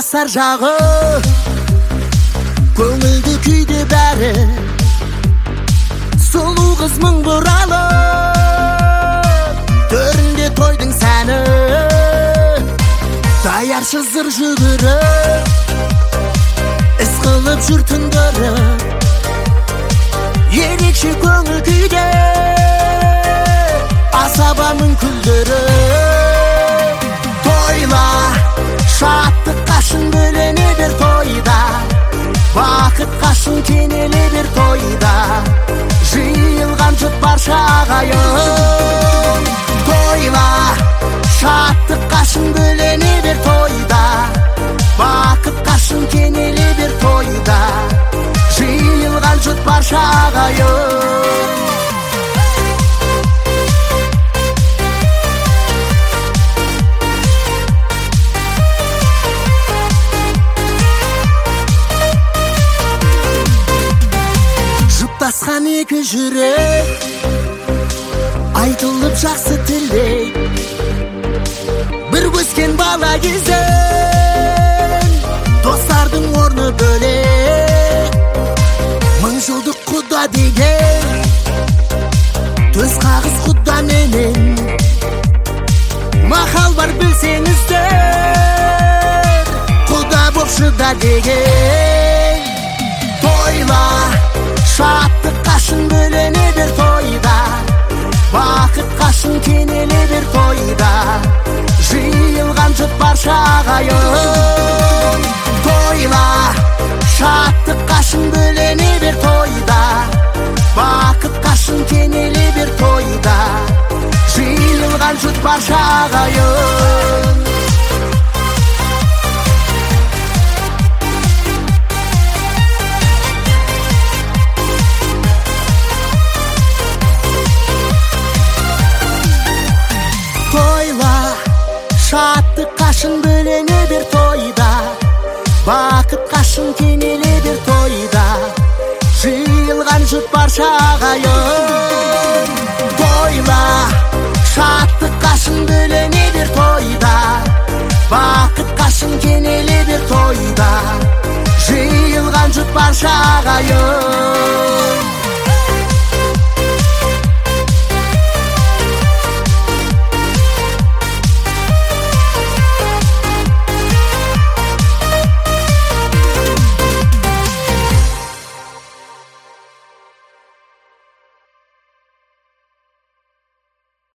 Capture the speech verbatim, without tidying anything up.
Жасар жағы көңілді күйде бәрі, сұлу қыз мың бұралы, төрінде тойдың сәні, даяршы зыр жүгіріп, іс қылып жүр түндері, ерекше көңіл күйде асабаның күлдері. Тойла, шаттық қашын бөлене бер тойда, бақыт қашын кенеле бер тойда, жиылған жұрт барша ағайын. Тойла, шаттық қашын бөлене бер тойда, бақыт қашын кенеле бер тойда, жиылған жұрт барша ағайын. Жұптасқан екі жүрек айтылып жақсы тілдей, бір көскен бала кезден достардың орны бөлек. Мың жылдық құда деген төс қағыз құда менен мақал бар білсеңіздер, құда бопшыда деген. Тойла, шаттық қашын бөлене бер тойда, бақыт қашын кенеле бер тойда, жиылған жұрт барша ағайын. Тойла, шаттық қашын бөлене бер тойда, бақыт қашын кенеле бер тойда, жиылған жұрт барша ағайын. Шаттық қашын бөлене бер тойда, бақыт қашын кенеле бер тойда, жиылған жұрт барша ағайын. Тойла, шаттық қашын бөлене бер тойда, бақыт қашын кенеле бер тойда, жиылған жұрт барша ағайын.